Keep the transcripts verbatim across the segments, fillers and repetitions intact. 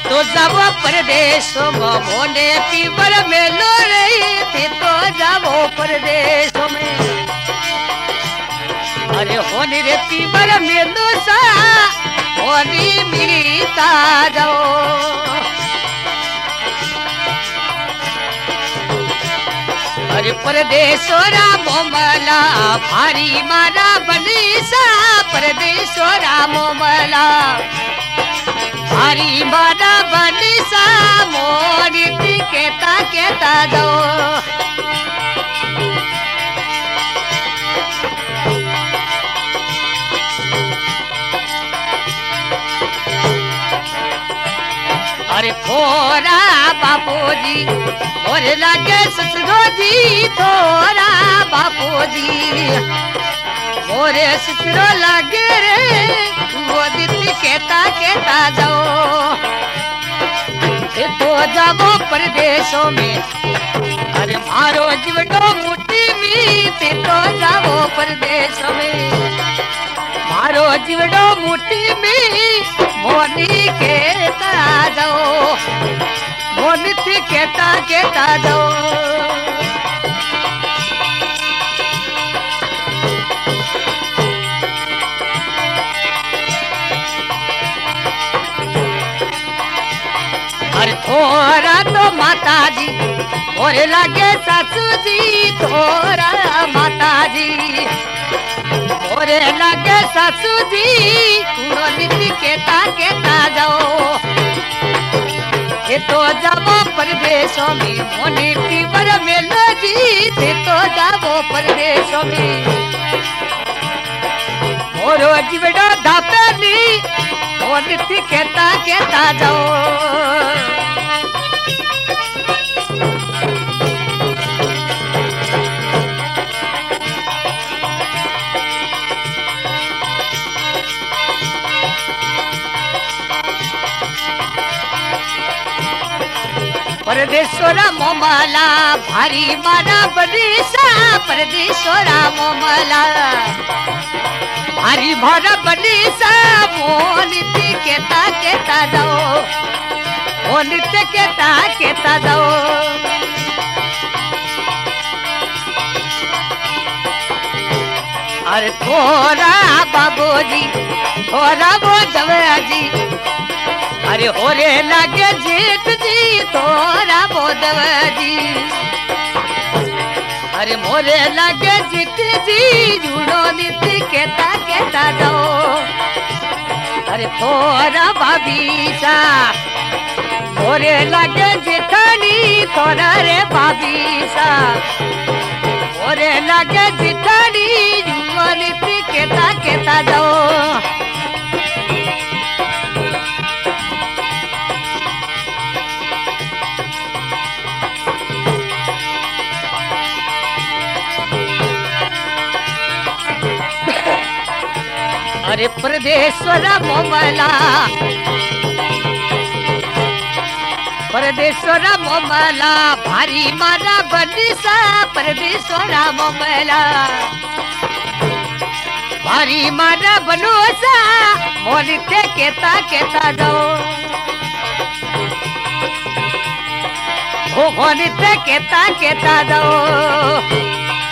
तो जावो परदेश में मोने पीवर मेलो रही थी तो जावो परदेश में अरे होनी रे पीवर मेलो सा होनी मीता जाओ अरे परदेशोरा मोमला भारी मारा बनीसा परदेशोरा मोमला भारी मारा बनीसा मोरी केता केता दो अरे थोड़ा बापूजी और लगे ससुरो जी थोड़ा बापूजी मोरे ससुरो लगे रे वो दीदी कहता कहता जाओ तो जाओ परदेशों में अरे मारो जीवटो मुट्ठी में तो जाओ परदेशों में मारो जीवटो मुट्ठी में मोनी कहता जाओ मोनी थी कहता कहता जाओ अरे थोड़ा तो माता जी और लगे सासू जी थोड़ा माता जी और लगे सासू जी मोनी कहता कहता जाओ ये तो जाओ परदेशों में मोनी पीवर मेलो जी ये तो जाओ परदेशों में और जीवड़ो धापेली मोनी कहता कहता जाओ परदेशोरा मोमला भारी मारा बनीसा परदेशोरा मोमला भारी मारा बनीसा मोनित केता केता जाओ मोनित केता केता जाओ अरे थोड़ा बाबूजी थोड़ा वो दवा जी अरे होरे लगे जीत जी थोड़ा बोधव जी अरे मोरे लगे जीत जी जुड़ो नीति कहता कहता जाओ अरे थोड़ा भाभीसा मोरे लगे जिठानी थोड़ा रे भाभीसा मोरे लगे जिठानी जुड़ो नीति कहता कहता जाओ अरे परदेशोरा मोमला परदेशोरा मोमला भारी मारा बनीसा परदेशोरा मोमला भारी मारा बनोसा मोनिते केता केता जाओ हो मोनिते केता केता जाओ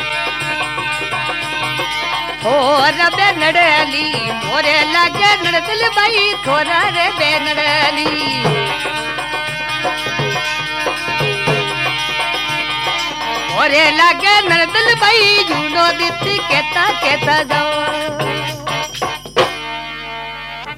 थोड़ा बेनड़ली मोरे लगे नड़दल बाई थोड़ा रे बेनड़ली मोरे लगे नड़दल बाई झूनो दित्ती कहता कहता जाओ